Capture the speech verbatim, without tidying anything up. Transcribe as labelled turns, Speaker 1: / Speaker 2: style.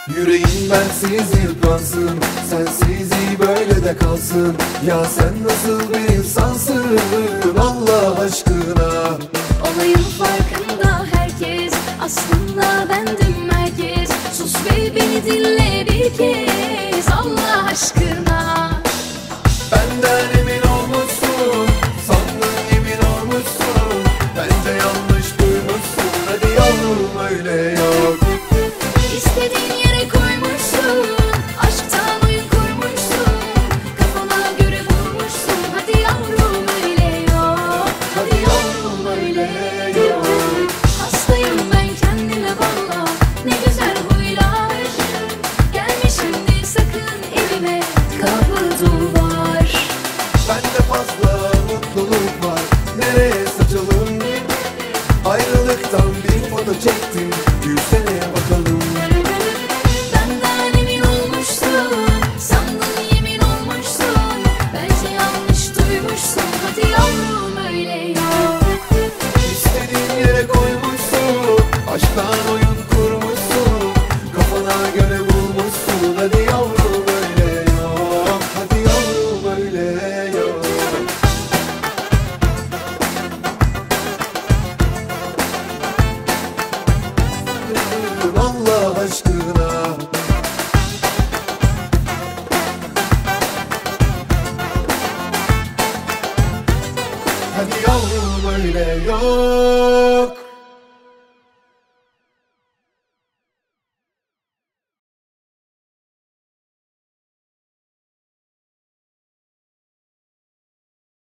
Speaker 1: Yüreğim bensiz yıpransın, sensiz iyi böyle de kalsın. Ya sen nasıl bir insansın Allah aşkına?
Speaker 2: Olayın farkında herkes, aslında bendim merkez. Sus ve beni dinle bir kez Allah aşkına.
Speaker 1: Benden emin olmuşsun, sandın yemin olmuşsun. Bence yanlış duymuşsun, hadi yavrum öyle yok.
Speaker 2: İstediğin yere koymuşsun, aşktan oyun kurmuşsun. Kafana göre vurmuşsun, hadi yavrum öyle yok. Hadi yavrum öyle yok. Hastayım ben kendime valla, ne güzel huylar. Gelme şimdi sakın evime, kapı duvar.
Speaker 1: Bende fazla mutluluk var, nereye saçalım? Ayrılıktan bir foto çektim, gülsene bakalım.
Speaker 2: Benden emin olmuşsun, sandın yemin olmuşsun. Bence yanlış duymuşsun, hadi yavrum öyle yok.
Speaker 1: İstediğin yere koymuşsun, aşktan oyun kurmuşsun. Kafana göre bulmuşsun, hadi yavrum öyle yok. Hadi yavrum öyle yok. Allah aşkına. Hadi yavrum öyle yok.